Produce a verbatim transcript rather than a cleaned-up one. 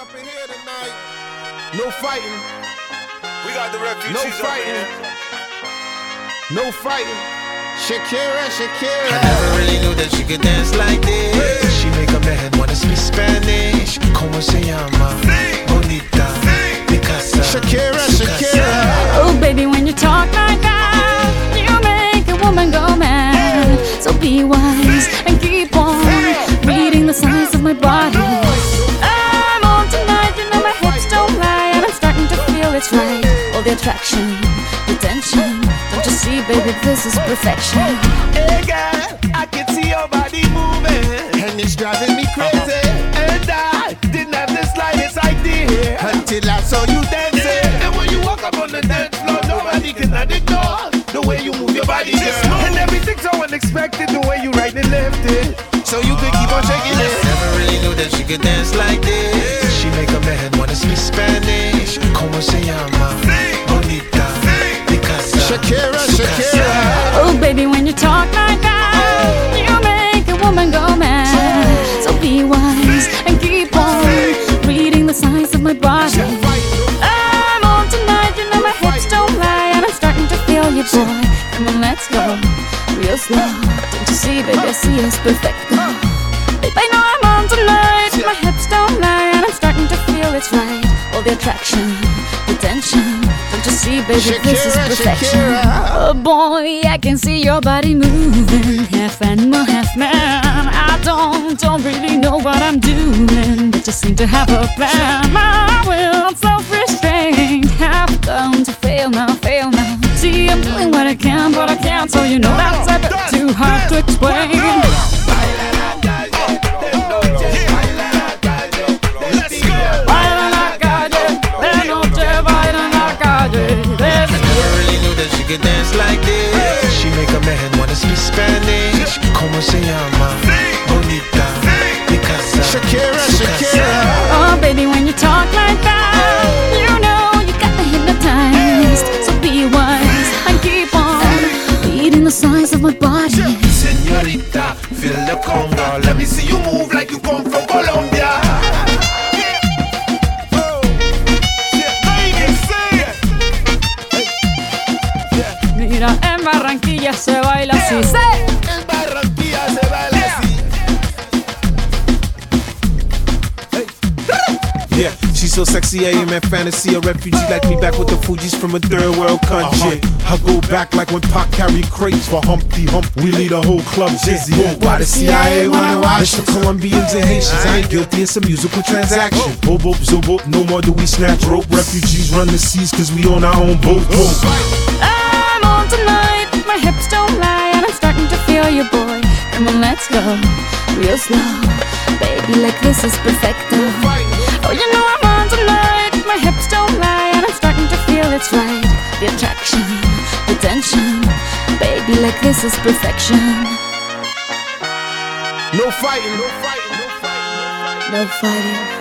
up in here tonight. No fighting. We got the refugees No up in fighting. here. No fighting. Shakira, Shakira. I never really knew that she could dance like this. She make a man wanna speak Spanish. Como se llama? Bonita, Picasa, Shakira, Sucasa. Shakira. Oh, baby, when you talk like that, you make a woman go mad. So be wise and keep on reading the signs of my body. I'm on tonight, you know my hips don't lie, and I'm starting to feel it's right. All the attraction, the tension. Don't you see, baby, this is perfection. Hey girl, I can see your body moving, And it's driving me crazy. and I didn't have the slightest idea Until I saw you dancing. And when you walk up on the dance floor, nobody can ignore the way you move your body, girl. And everything's so unexpected, the way you right and left it. So you could keep on shaking it. Never really knew that she could dance like this. She make a man wanna speak Spanish. Como se llama? Bonita, Picasa, Shakira, Sucasa. Shakira. Oh, baby, when you talk like that, you make a woman go mad. So be wise and keep on reading the signs of my body. I'm on tonight, you know my hips don't lie, and I'm starting to feel you, boy. Come on, let's go, real slow. Don't you see, baby, I see it's perfect. Babe, I know I'm on tonight, my hips don't lie, and I'm starting to feel it's right. All the attraction, the tension. Don't you see, baby, this is Shakira, perfection. Shakira. Oh boy, I can see your body moving, half animal, half man. I don't, don't really know what I'm doing, but just seem to have a plan. My will, self-restraint, have come to fail now, fail now. See, I'm doing what I can, but I can't, so you know that's a bit too hard to explain. Let's go. Baila la calle, de noche baila la calle. I never really knew that she could dance like this. She make a man wanna speak Spanish. Como se llama? Bonita, Picasa, Shakira, Sucasa. Shakira. Oh, baby, when you talk like that, you know you got me hypnotized. So be wise and keep on reading the signs of my body. Señorita, feel the conga. Let me see you move like you come from Colombia. Mira, en Barranquilla se baila así. ¡Sí! En Barranquilla se baila así. Yeah, she's so sexy, I am in fantasy. A refugee like me back with the Fugees from a third world country. I go back like when Pac carried crates for Humpty Hump. We lead a whole club dizzy. Why the C I A wanna watch? It's for Colombians and Haitians. I ain't guilty, it's a musical transaction. Boop, boop, zo, boop, no more do we snatch rope. Refugees run the seas cause we own our own boat. I'm on tonight, my hips don't lie, and I'm starting to feel you, boy. Come on, let's go, real slow. Baby, like this is perfecto. Oh, you know I'm on tonight, my hips don't lie, and I'm starting to feel it's right. The attraction, the tension. Baby, like this is perfection. No fighting. No fighting. No fighting. No fighting.